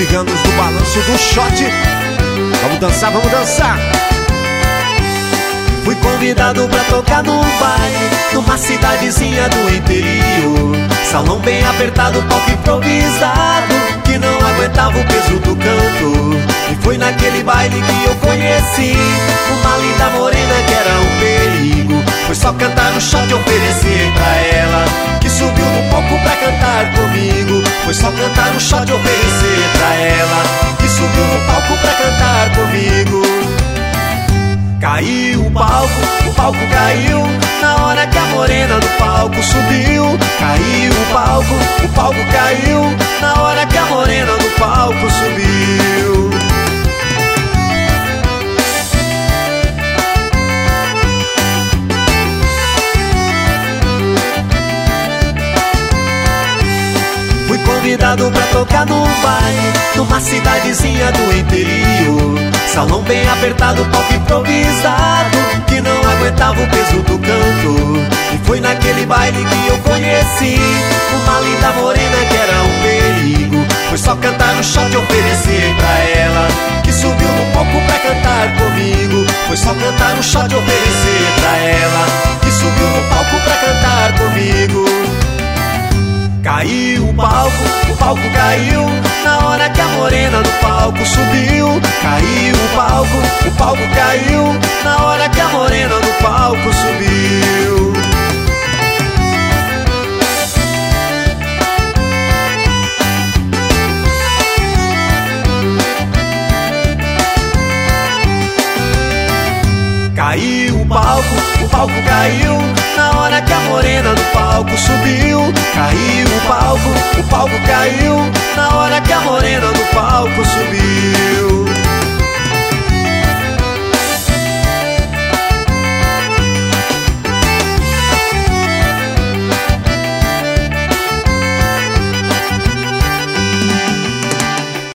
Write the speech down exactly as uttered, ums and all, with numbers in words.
ciganos do balanço do shot. Vamos dançar, vamos dançar. Fui convidado pra tocar num baile numa cidadezinha do interior. Salão bem apertado, palco improvisado, que não aguentava o peso do canto. E foi naquele baile que eu conheci uma linda morena que era um perigo. Foi só cantar no shot e oferecer pra ela, que subiu no palco pra cantar comigo. Foi só cantar no shot e oferecer pra ela, que subiu no palco pra cantar comigo. Caiu o palco, o palco caiu na hora que a morena do palco subiu. Caiu o palco, o palco caiu na hora que a morena do palco subiu. Fui convidado pra tocar num baile numa cidadezinha do interior. Salão bem apertado, palco improvisado, que não aguentava o peso do canto. E foi naquele baile que eu conheci uma linda morena que era um perigo. Foi só cantar no shot e oferecer pra ela, que subiu no palco pra cantar comigo. Foi só cantar no shot e oferecer pra ela, que subiu no palco pra cantar comigo. Caiu o palco, o palco caiu na hora que a morena do palco subiu. Caiu o palco, o palco caiu na hora que a morena do palco subiu. Caiu o palco, o palco caiu na hora que a morena do palco subiu. Caiu o palco, o palco caiu